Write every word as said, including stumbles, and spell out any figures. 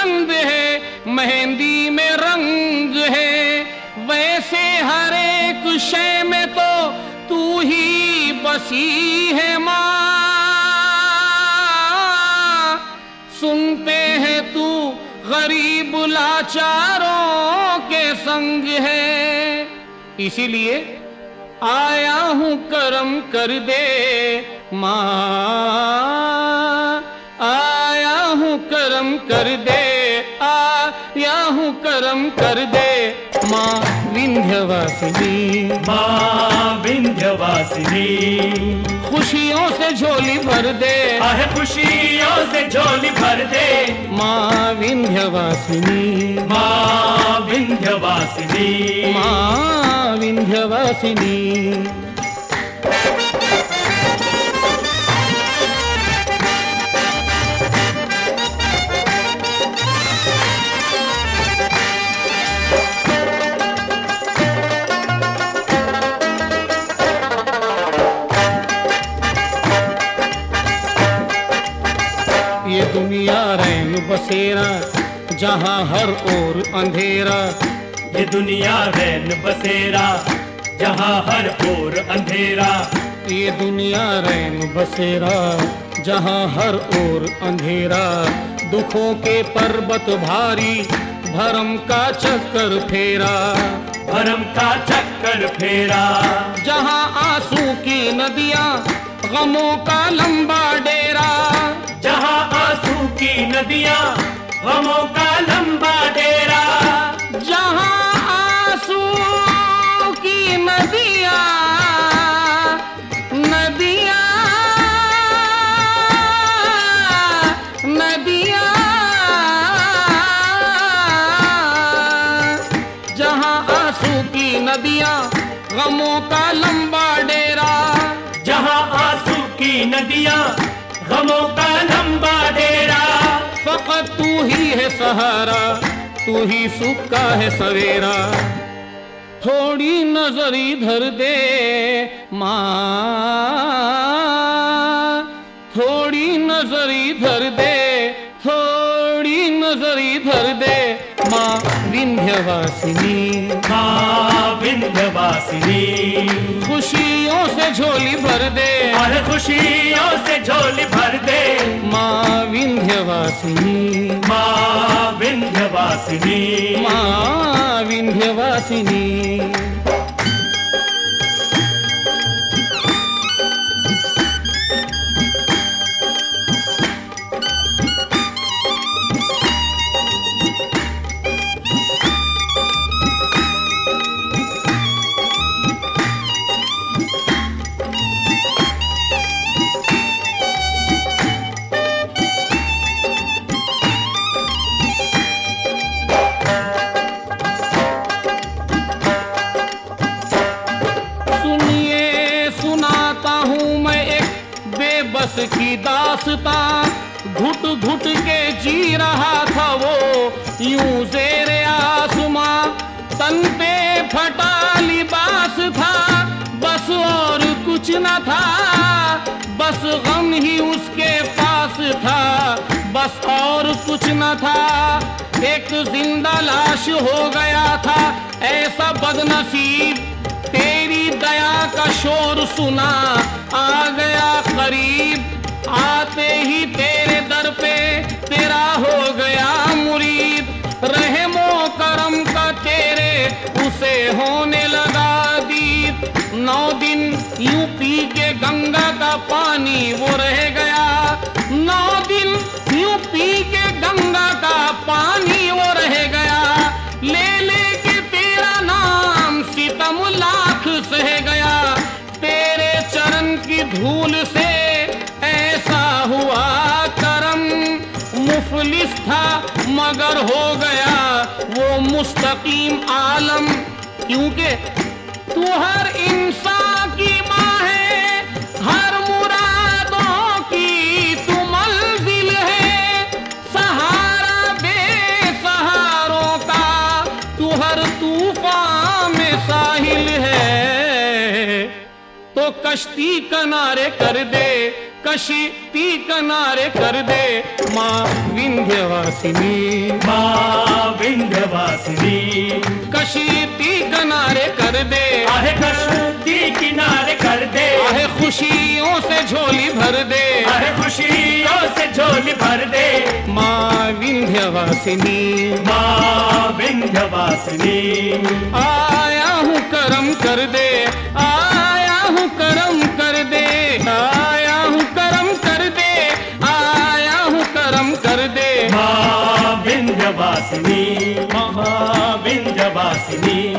पसंद है, मेहंदी में रंग है, वैसे हर एक शय में तो तू ही बसी है माँ। सुनते हैं तू गरीब लाचारों के संग है, इसीलिए आया हूँ करम कर दे माँ, आया हूँ करम कर दे, आया हूँ करम कर दे माँ विंध्यवासिनी, माँ विंध्यवासिनी। खुशियों से झोली भर दे, आहे खुशियों से झोली भर दे माँ विंध्यवासिनी, माँ विंध्यवासिनी, माँ विंध्यवासिनी। ये दुनिया रैन बसेरा जहाँ हर ओर अंधेरा, ये दुनिया रैन बसेरा जहाँ हर ओर अंधेरा, ये दुनिया रैन बसेरा जहाँ हर ओर अंधेरा। दुखों के पर्वत भारी भरम का चक्कर फेरा, भरम का चक्कर फेरा। जहाँ आंसू की नदियाँ गमों का लंबा डेरा, जहाँ आंसू की नदियाँ गमों का लंबा डेरा, जहाँ आंसू की नदियाँ नदियाँ नदियाँ, जहाँ आंसू की नदियाँ गमों का लंबा डेरा, जहाँ आंसू की नदियाँ गमों का लंबा डेरा। फकत तू ही है सहारा, तू ही सुख का है सवेरा। थोड़ी नजर इधर दे माँ, थोड़ी नजर इधर दे, थोड़ी नजर इधर दे माँ विंध्यवासिनी, माँ विंध्यवासिनी। खुशियों से झोली भर दे, और खुशियों से झोली भर दे माँ विंध्यवासिनी, माँ विंध्यवासिनी, माँ विंध्यवासिनी। बस की दास्तां घुट घुट के जी रहा था वो यूं ज़ेरे आसमां, तन पे फटा लिबास था बस और कुछ न था, बस गम ही उसके पास था बस और कुछ न था। एक जिंदा लाश हो गया था ऐसा बदनसीब, तेरी दया का शोर सुना आ गया करीब, आते ही तेरे दर पे तेरा हो गया मुरीद, रहमो करम का तेरे उसे होने लगा दीद। नौ दिन यूं पी के गंगा का पानी वो रह गया, नौ दिन यूं पी के गंगा का पानी वो रह गया, ले ले के तेरा नाम सितम लाख सह गया, तेरे चरण की धूल से ऐसा हुआ करम, मुफलिस था मगर हो गया वो मुस्तकीम आलम, क्योंकि तू हर इंसान की माँ है, हर मुरादों की तू मंजिल है, सहारा बेसहारों का तू हर तूफान में साहिल है। तो कश्ती किनारे कर दे कशी ती किनारे कर दे माँ विंध्यवासिनी, माँ विंध्यवासिनी, कशी ती किनारे कर दे, आहे कशी किनारे कर दे, आहे खुशियों से झोली भर दे, आहे खुशियों से झोली भर दे, माँ विंध्यवासिनी, माँ विंध्यवासिनी। आया हूँ करम कर दे, आया हूँ करम कर दे, आया हूँ करम कर दे, आया हूँ करम कर दे, माँ विंध्यवासिनी, माँ विंध्यवासिनी।